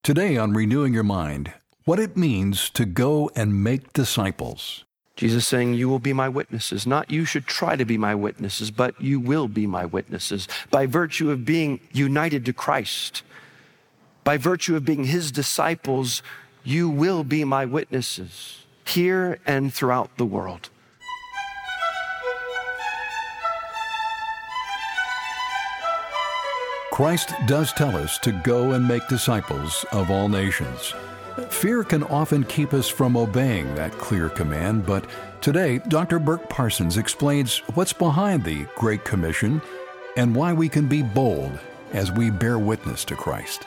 Today on Renewing Your Mind, what it means to go and make disciples. Jesus saying, you will be my witnesses. Not you should try to be my witnesses, but you will be my witnesses by virtue of being united to Christ. By virtue of being his disciples, you will be my witnesses here and throughout the world. Christ does tell us to go and make disciples of all nations. Fear can often keep us from obeying that clear command, but today, Dr. Burk Parsons explains what's behind the Great Commission and why we can be bold as we bear witness to Christ.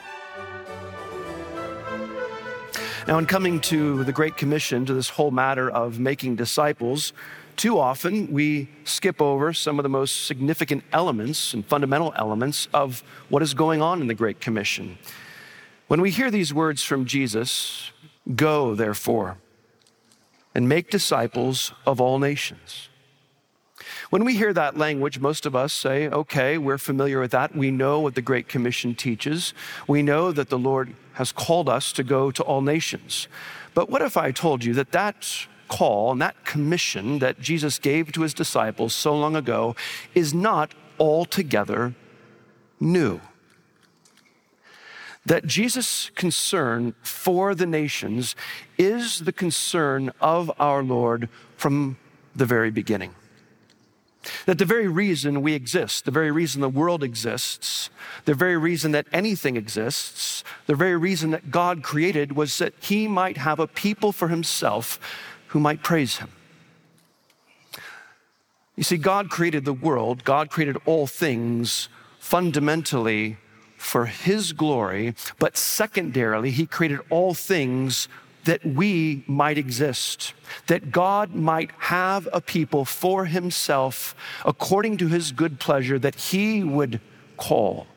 Now, in coming to the Great Commission, to this whole matter of making disciples, too often we skip over some of the most significant elements and fundamental elements of what is going on in the Great Commission. When we hear these words from Jesus, go therefore and make disciples of all nations. When we hear that language, most of us say, okay, we're familiar with that. We know what the Great Commission teaches. We know that the Lord has called us to go to all nations. But what if I told you that that call and that commission that Jesus gave to his disciples so long ago is not altogether new? That Jesus' concern for the nations is the concern of our Lord from the very beginning. That the very reason we exist, the very reason the world exists, the very reason that anything exists, the very reason that God created was that he might have a people for himself who might praise him. You see, God created the world, God created all things fundamentally for his glory, but secondarily, he created all things that we might exist, that God might have a people for himself according to his good pleasure that he would call,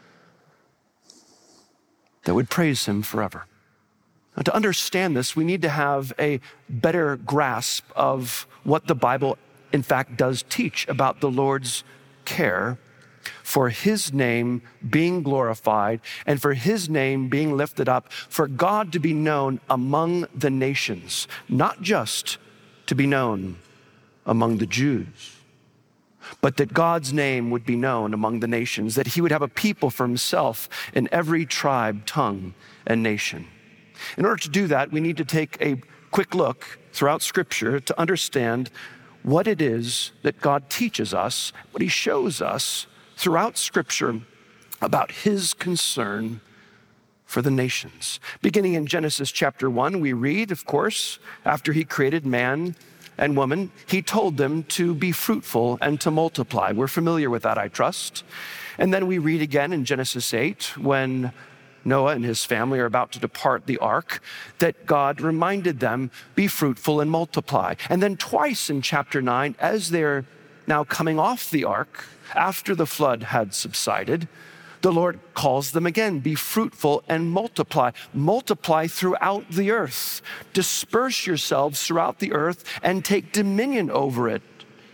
that would praise him forever. Now, to understand this, we need to have a better grasp of what the Bible, in fact, does teach about the Lord's care for his name being glorified and for his name being lifted up, for God to be known among the nations, not just to be known among the Jews, but that God's name would be known among the nations, that he would have a people for himself in every tribe, tongue, and nation. In order to do that, we need to take a quick look throughout Scripture to understand what it is that God teaches us, what he shows us throughout Scripture about his concern for the nations. Beginning in Genesis chapter 1, we read, of course, after he created man and woman, he told them to be fruitful and to multiply. We're familiar with that, I trust. And then we read again in Genesis 8, when Noah and his family are about to depart the ark, that God reminded them, be fruitful and multiply. And then twice in chapter 9, as they're now coming off the ark, after the flood had subsided, the Lord calls them again, be fruitful and multiply. Multiply throughout the earth. Disperse yourselves throughout the earth and take dominion over it.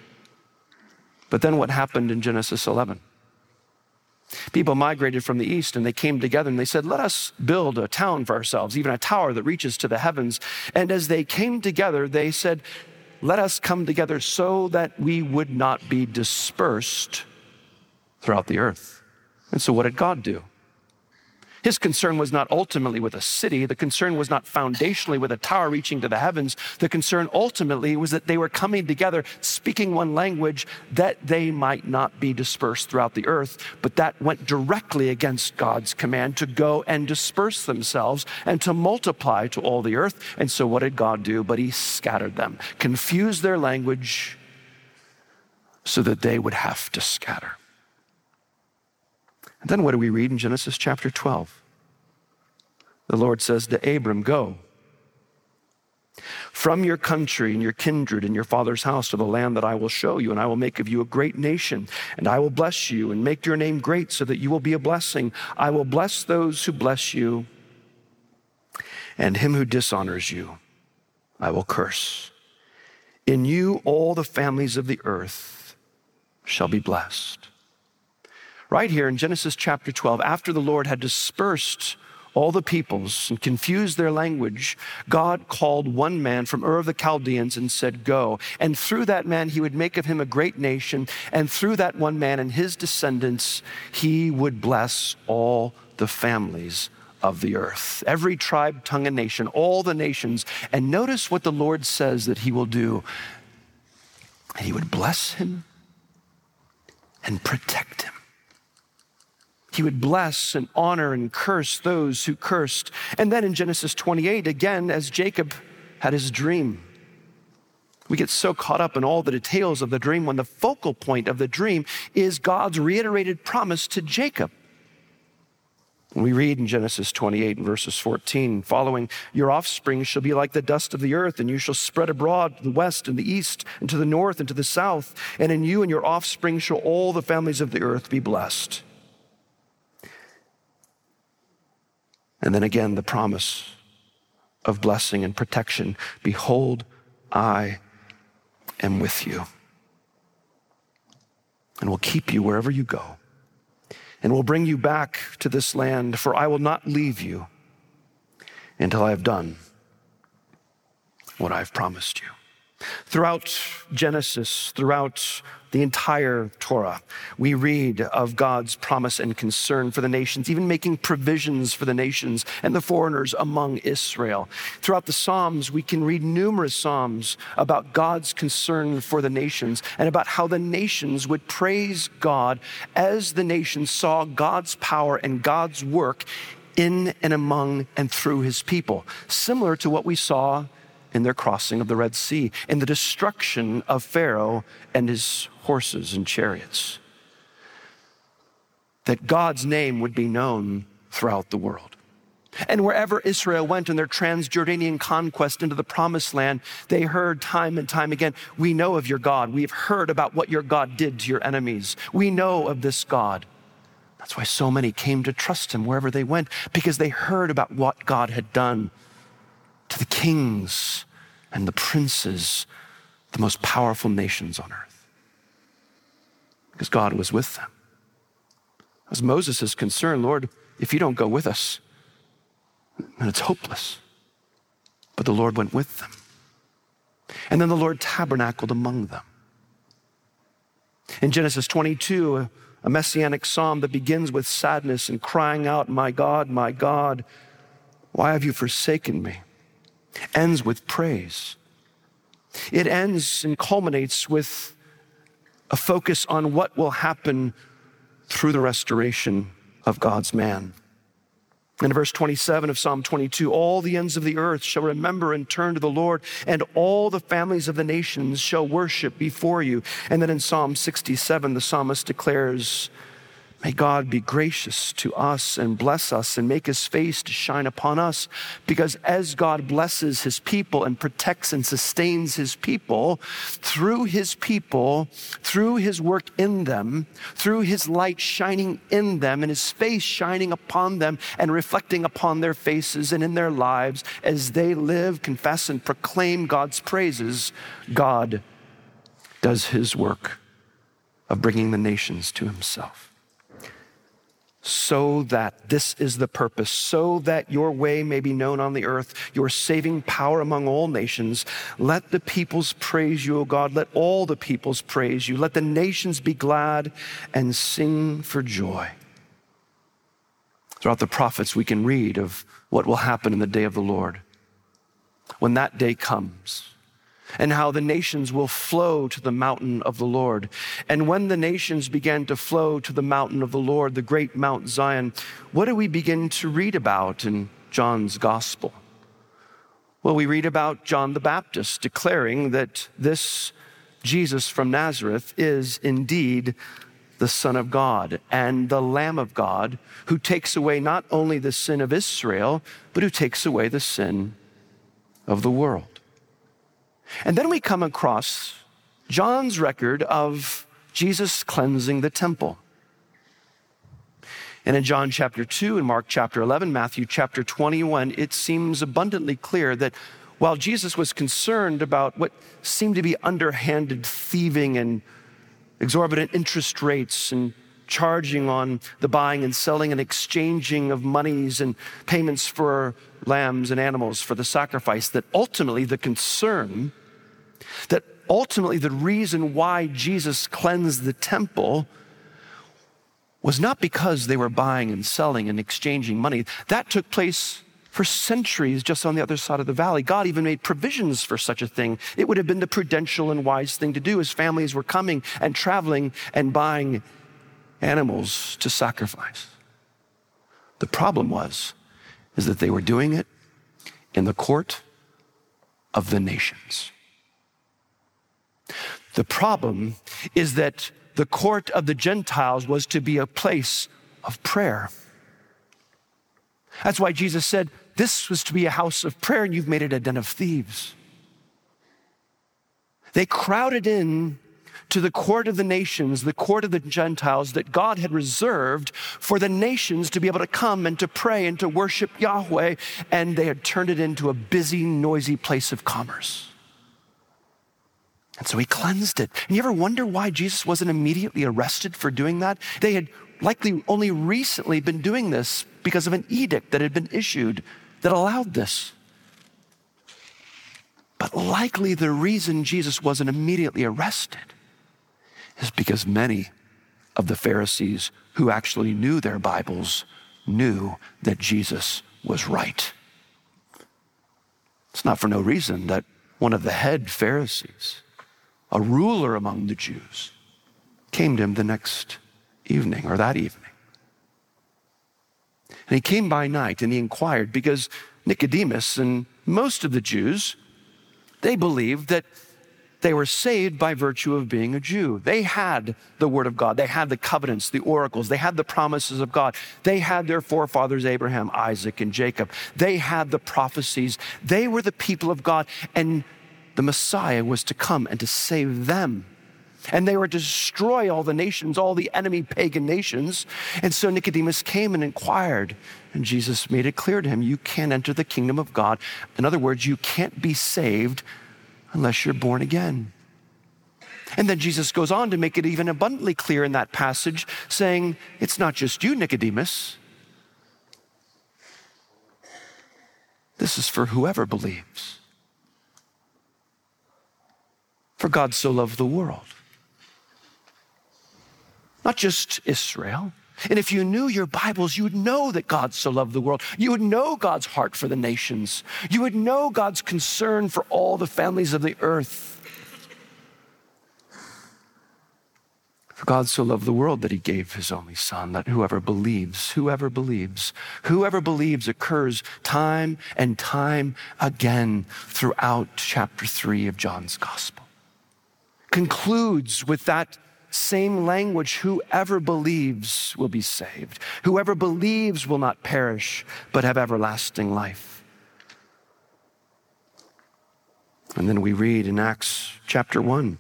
But then what happened in Genesis 11? People migrated from the east and they came together and they said, let us build a town for ourselves, even a tower that reaches to the heavens. And as they came together, they said, let us come together so that we would not be dispersed throughout the earth. And so what did God do? His concern was not ultimately with a city. The concern was not foundationally with a tower reaching to the heavens. The concern ultimately was that they were coming together, speaking one language, that they might not be dispersed throughout the earth. But that went directly against God's command to go and disperse themselves and to multiply to all the earth. And so what did God do? But he scattered them, confused their language so that they would have to scatter. And then what do we read in Genesis chapter 12? The Lord says to Abram, go from your country and your kindred and your father's house to the land that I will show you, and I will make of you a great nation, and I will bless you and make your name great so that you will be a blessing. I will bless those who bless you, and him who dishonors you I will curse. In you all the families of the earth shall be blessed. Right here in Genesis chapter 12, after the Lord had dispersed all the peoples and confused their language, God called one man from Ur of the Chaldeans and said, go. And through that man, he would make of him a great nation. And through that one man and his descendants, he would bless all the families of the earth. Every tribe, tongue, and nation, all the nations. And notice what the Lord says that he will do. And he would bless him and protect him. He would bless and honor and curse those who cursed. And then in Genesis 28, again, as Jacob had his dream, we get so caught up in all the details of the dream when the focal point of the dream is God's reiterated promise to Jacob. We read in Genesis 28 and verses 14, following, your offspring shall be like the dust of the earth, and you shall spread abroad to the west and the east and to the north and to the south. And in you and your offspring shall all the families of the earth be blessed. And then again, the promise of blessing and protection. Behold, I am with you and will keep you wherever you go and will bring you back to this land, for I will not leave you until I have done what I've promised you. Throughout Genesis, throughout the entire Torah, we read of God's promise and concern for the nations, even making provisions for the nations and the foreigners among Israel. Throughout the Psalms, we can read numerous Psalms about God's concern for the nations and about how the nations would praise God as the nations saw God's power and God's work in and among and through his people, similar to what we saw in their crossing of the Red Sea, in the destruction of Pharaoh and his horses and chariots. That God's name would be known throughout the world. And wherever Israel went in their Transjordanian conquest into the promised land, they heard time and time again, we know of your God. We've heard about what your God did to your enemies. We know of this God. That's why so many came to trust him wherever they went, because they heard about what God had done to the kings and the princes, the most powerful nations on earth. Because God was with them. As Moses is concerned, Lord, if you don't go with us, then it's hopeless. But the Lord went with them. And then the Lord tabernacled among them. In Genesis 22, a messianic psalm that begins with sadness and crying out, my God, why have you forsaken me? Ends with praise. It ends and culminates with a focus on what will happen through the restoration of God's man. In verse 27 of Psalm 22, all the ends of the earth shall remember and turn to the Lord, and all the families of the nations shall worship before you. And then in Psalm 67, the psalmist declares, may God be gracious to us and bless us and make his face to shine upon us, because as God blesses his people and protects and sustains his people, through his work in them, through his light shining in them and his face shining upon them and reflecting upon their faces and in their lives as they live, confess, and proclaim God's praises, God does his work of bringing the nations to himself. So that this is the purpose, so that your way may be known on the earth, your saving power among all nations. Let the peoples praise you, O God. Let all the peoples praise you. Let the nations be glad and sing for joy. Throughout the prophets, we can read of what will happen in the day of the Lord. When that day comes, and how the nations will flow to the mountain of the Lord. And when the nations began to flow to the mountain of the Lord, the great Mount Zion, what do we begin to read about in John's gospel? Well, we read about John the Baptist declaring that this Jesus from Nazareth is indeed the Son of God and the Lamb of God, who takes away not only the sin of Israel, but who takes away the sin of the world. And then we come across John's record of Jesus cleansing the temple. And in John chapter 2 and Mark chapter 11, Matthew chapter 21, it seems abundantly clear that while Jesus was concerned about what seemed to be underhanded thieving and exorbitant interest rates and charging on the buying and selling and exchanging of monies and payments for lambs and animals for the sacrifice, that ultimately the reason why Jesus cleansed the temple was not because they were buying and selling and exchanging money. That took place for centuries just on the other side of the valley. God even made provisions for such a thing. It would have been the prudential and wise thing to do as families were coming and traveling and buying animals to sacrifice. The problem is that they were doing it in the court of the nations. The problem is that the court of the Gentiles was to be a place of prayer. That's why Jesus said, this was to be a house of prayer, and you've made it a den of thieves. They crowded in to the court of the nations, the court of the Gentiles that God had reserved for the nations to be able to come and to pray and to worship Yahweh, and they had turned it into a busy, noisy place of commerce. And so he cleansed it. And you ever wonder why Jesus wasn't immediately arrested for doing that? They had likely only recently been doing this because of an edict that had been issued that allowed this. But likely the reason Jesus wasn't immediately arrested is because many of the Pharisees who actually knew their Bibles knew that Jesus was right. It's not for no reason that one of the head Pharisees, a ruler among the Jews, came to him the next evening or that evening. And he came by night and he inquired because Nicodemus and most of the Jews, they believed that they were saved by virtue of being a Jew. They had the word of God. They had the covenants, the oracles. They had the promises of God. They had their forefathers, Abraham, Isaac, and Jacob. They had the prophecies. They were the people of God, and the Messiah was to come and to save them. And they were to destroy all the nations, all the enemy pagan nations. And so Nicodemus came and inquired, and Jesus made it clear to him, you can't enter the kingdom of God. In other words, you can't be saved unless you're born again. And then Jesus goes on to make it even abundantly clear in that passage, saying, it's not just you, Nicodemus. This is for whoever believes. For God so loved the world. Not just Israel. And if you knew your Bibles, you would know that God so loved the world. You would know God's heart for the nations. You would know God's concern for all the families of the earth. For God so loved the world that he gave his only son, that whoever believes occurs time and time again throughout chapter 3 of John's gospel. Concludes with that same language, whoever believes will be saved. Whoever believes will not perish, but have everlasting life. And then we read in Acts chapter 1,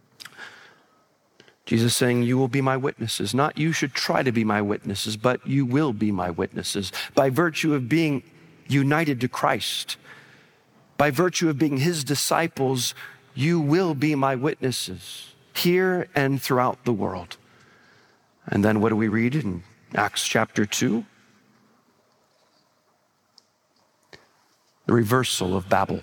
Jesus saying, you will be my witnesses. Not you should try to be my witnesses, but you will be my witnesses by virtue of being united to Christ. By virtue of being his disciples, you will be my witnesses here and throughout the world. And then what do we read in Acts chapter 2? The reversal of Babel,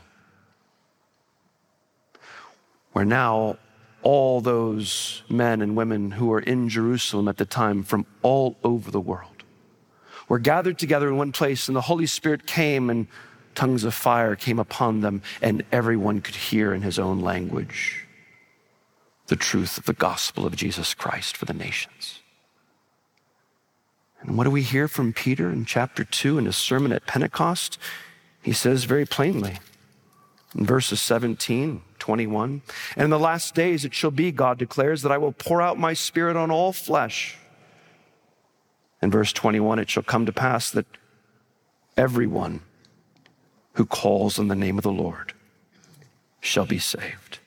where now all those men and women who were in Jerusalem at the time from all over the world were gathered together in one place, and the Holy Spirit came and tongues of fire came upon them, and everyone could hear in his own language the truth of the gospel of Jesus Christ for the nations. And what do we hear from Peter in chapter 2 in his sermon at Pentecost? He says very plainly in verses 17, 21, and in the last days it shall be, God declares, that I will pour out my spirit on all flesh. In verse 21, it shall come to pass that everyone who calls on the name of the Lord shall be saved.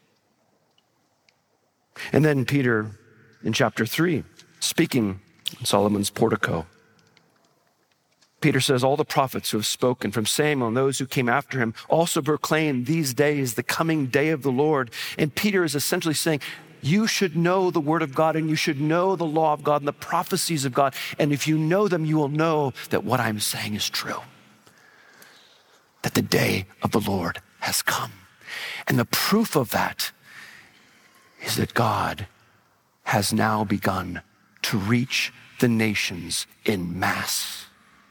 And then Peter, in chapter 3, speaking in Solomon's portico, Peter says, all the prophets who have spoken from Samuel and those who came after him also proclaim these days the coming day of the Lord. And Peter is essentially saying, you should know the Word of God, and you should know the law of God and the prophecies of God. And if you know them, you will know that what I'm saying is true, that the day of the Lord has come. And the proof of that is that God has now begun to reach the nations in mass.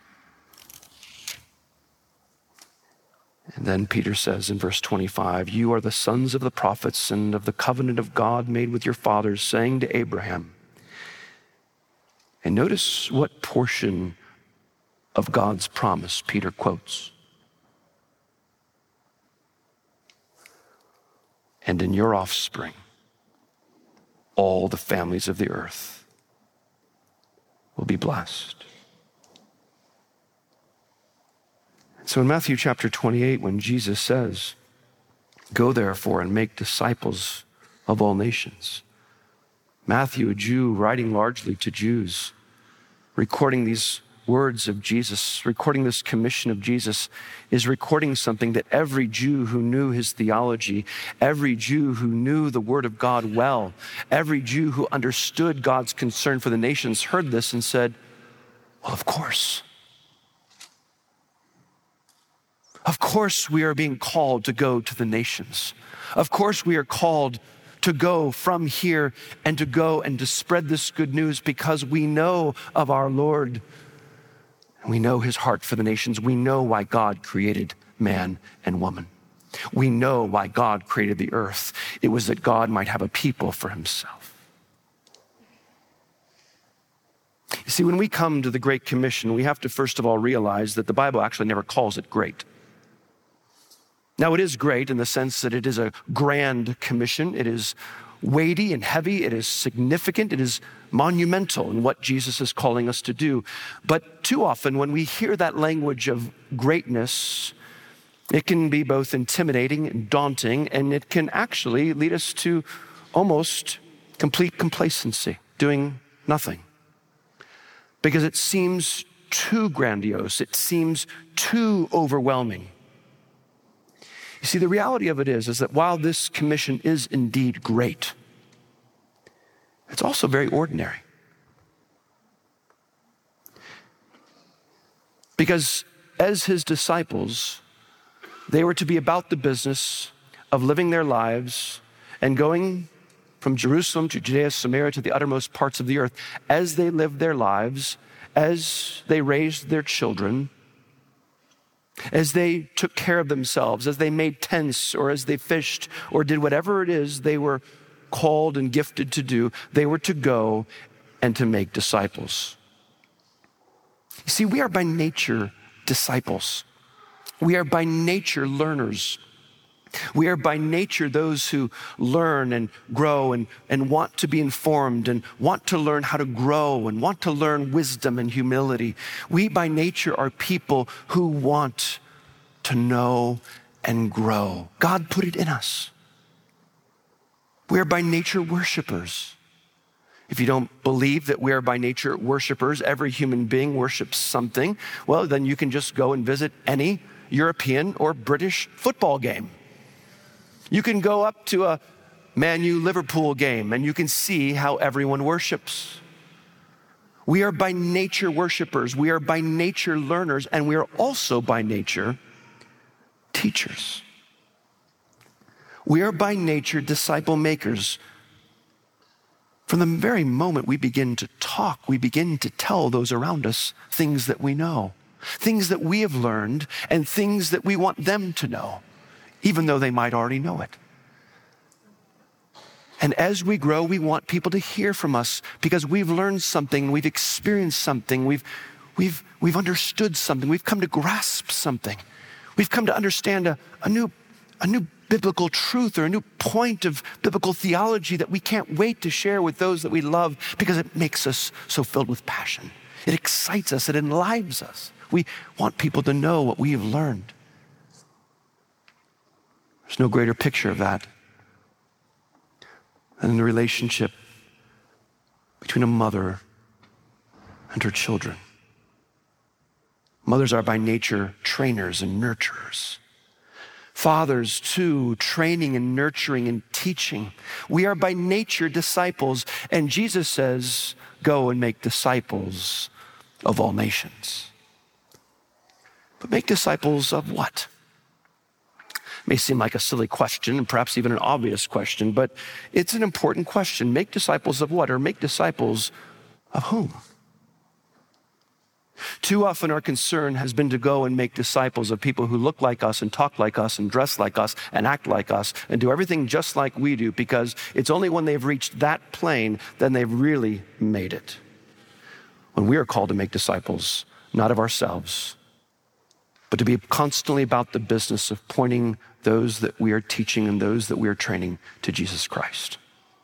And then Peter says in verse 25, you are the sons of the prophets and of the covenant of God made with your fathers, saying to Abraham. And notice what portion of God's promise Peter quotes. And in your offspring, all the families of the earth will be blessed. So in Matthew chapter 28, when Jesus says, go therefore and make disciples of all nations, Matthew, a Jew writing largely to Jews, recording these words of Jesus, recording this commission of Jesus, is recording something that every Jew who knew his theology, every Jew who knew the Word of God well, every Jew who understood God's concern for the nations heard this and said, well, of course. Of course we are being called to go to the nations. Of course we are called to go from here and to go and to spread this good news because we know of our Lord. We know his heart for the nations. We know why God created man and woman. We know why God created the earth. It was that God might have a people for himself. You see, when we come to the Great Commission, we have to first of all realize that the Bible actually never calls it great. Now, it is great in the sense that it is a grand commission. It is weighty and heavy. It is significant. It is monumental in what Jesus is calling us to do. But too often when we hear that language of greatness, it can be both intimidating and daunting, and it can actually lead us to almost complete complacency, doing nothing. Because it seems too grandiose. It seems too overwhelming. You see, the reality of it is that while this commission is indeed great, it's also very ordinary. Because as his disciples, they were to be about the business of living their lives and going from Jerusalem to Judea, Samaria, to the uttermost parts of the earth. As they lived their lives, as they raised their children, as they took care of themselves, as they made tents, or as they fished, or did whatever it is they were called and gifted to do, they were to go and to make disciples. You see, we are by nature disciples. We are by nature learners. We are by nature those who learn and grow and want to be informed and want to learn how to grow and want to learn wisdom and humility. We by nature are people who want to know and grow. God put it in us. We are by nature worshipers. If you don't believe that we are by nature worshipers, every human being worships something, well, then you can just go and visit any European or British football game. You can go up to a Man U Liverpool game and you can see how everyone worships. We are by nature worshipers. We are by nature learners, and we are also by nature teachers. We are by nature disciple makers. From the very moment we begin to talk, we begin to tell those around us things that we know, things that we have learned, and things that we want them to know, even though they might already know it. And as we grow, we want people to hear from us because we've learned something, we've experienced something, we've understood something, we've come to grasp something. We've come to understand a new biblical truth or a new point of biblical theology that we can't wait to share with those that we love because it makes us so filled with passion. It excites us, it enlivens us. We want people to know what we have learned. There's no greater picture of that than the relationship between a mother and her children. Mothers are by nature trainers and nurturers. Fathers, too, training and nurturing and teaching. We are by nature disciples, and Jesus says, go and make disciples of all nations. But make disciples of what? It may seem like a silly question, and perhaps even an obvious question, but it's an important question. Make disciples of what? Or make disciples of whom? Too often our concern has been to go and make disciples of people who look like us and talk like us and dress like us and act like us and do everything just like we do, because it's only when they've reached that plane then they've really made it. When we are called to make disciples, not of ourselves, but to be constantly about the business of pointing those that we are teaching and those that we are training to Jesus Christ.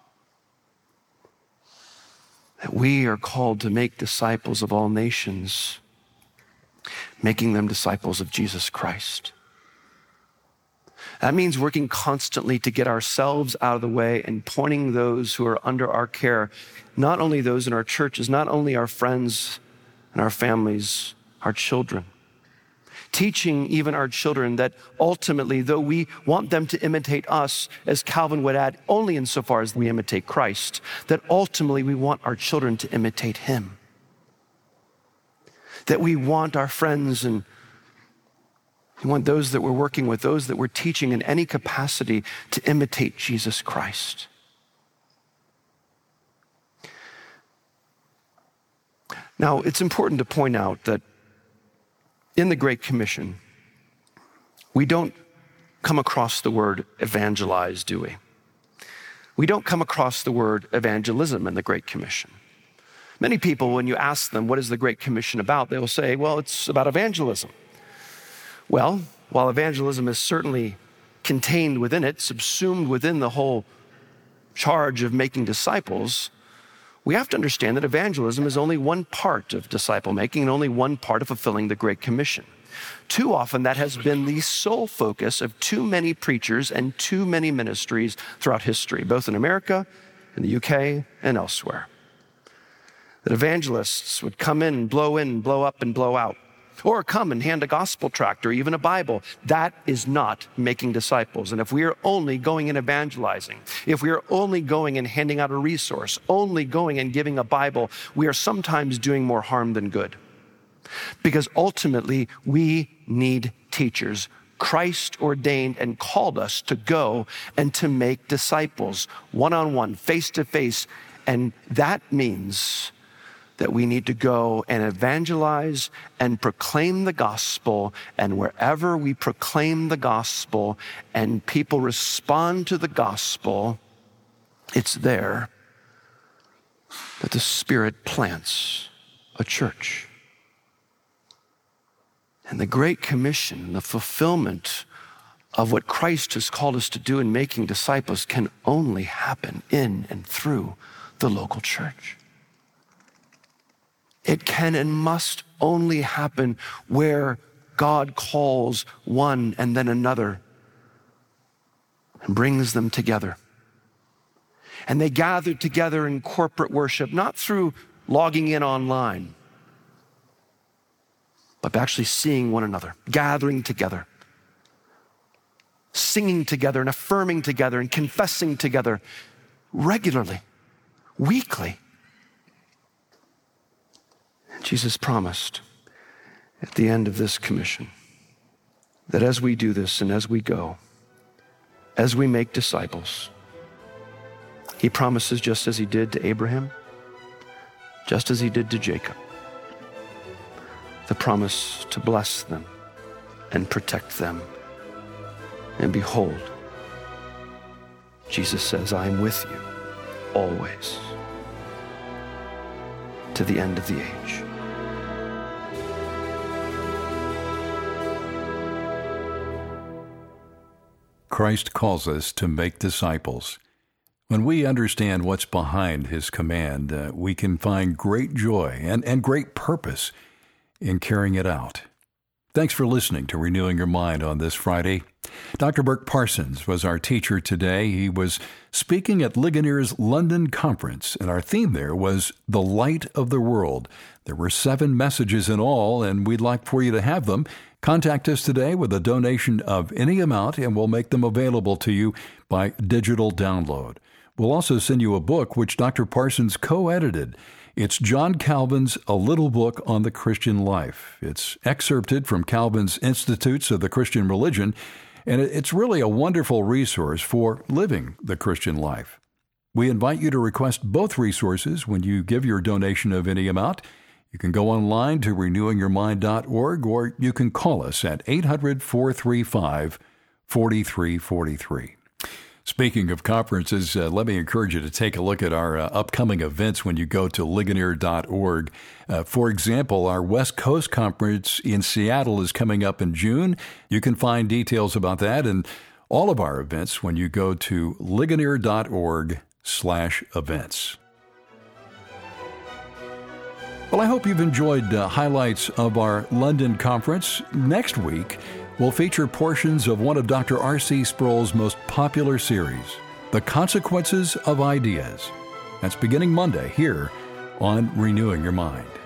That we are called to make disciples of all nations, making them disciples of Jesus Christ. That means working constantly to get ourselves out of the way and pointing those who are under our care, not only those in our churches, not only our friends and our families, our children. Teaching even our children that ultimately, though we want them to imitate us, as Calvin would add, only insofar as we imitate Christ, that ultimately we want our children to imitate him. That we want our friends and we want those that we're working with, those that we're teaching in any capacity to imitate Jesus Christ. Now, it's important to point out that in the Great Commission, we don't come across the word evangelize, do we? We don't come across the word evangelism in the Great Commission. Many people, when you ask them, what is the Great Commission about? They will say, well, it's about evangelism. Well, while evangelism is certainly contained within it, subsumed within the whole charge of making disciples, we have to understand that evangelism is only one part of disciple making and only one part of fulfilling the Great Commission. Too often that has been the sole focus of too many preachers and too many ministries throughout history, both in America, in the UK, and elsewhere. That evangelists would come in, blow up, and blow out. Or come and hand a gospel tract or even a Bible. That is not making disciples. And if we are only going and evangelizing, if we are only going and handing out a resource, only going and giving a Bible, we are sometimes doing more harm than good. Because ultimately, we need teachers. Christ ordained and called us to go and to make disciples, one-on-one, face-to-face. And that means that we need to go and evangelize and proclaim the gospel, and wherever we proclaim the gospel and people respond to the gospel, it's there that the Spirit plants a church. And the Great Commission, the fulfillment of what Christ has called us to do in making disciples, can only happen in and through the local church. It can and must only happen where God calls one and then another and brings them together. And they gather together in corporate worship, not through logging in online, but actually seeing one another, gathering together, singing together and affirming together and confessing together regularly, weekly. Jesus promised at the end of this commission that as we do this and as we go, as we make disciples, he promises, just as he did to Abraham, just as he did to Jacob, the promise to bless them and protect them. And behold, Jesus says, I am with you always to the end of the age. Christ calls us to make disciples. When we understand what's behind his command, we can find great joy and great purpose in carrying it out. Thanks for listening to Renewing Your Mind on this Friday. Dr. Burk Parsons was our teacher today. He was speaking at Ligonier's London Conference, and our theme there was The Light of the World. There were 7 messages in all, and we'd like for you to have them. Contact us today with a donation of any amount, and we'll make them available to you by digital download. We'll also send you a book which Dr. Parsons co-edited. It's John Calvin's A Little Book on the Christian Life. It's excerpted from Calvin's Institutes of the Christian Religion, and it's really a wonderful resource for living the Christian life. We invite you to request both resources when you give your donation of any amount. You can go online to renewingyourmind.org, or you can call us at 800-435-4343. Speaking of conferences, let me encourage you to take a look at our upcoming events when you go to Ligonier.org. For example, our West Coast Conference in Seattle is coming up in June. You can find details about that and all of our events when you go to Ligonier.org/events. Well, I hope you've enjoyed highlights of our London conference. Next week, we'll feature portions of one of Dr. R.C. Sproul's most popular series, The Consequences of Ideas. That's beginning Monday here on Renewing Your Mind.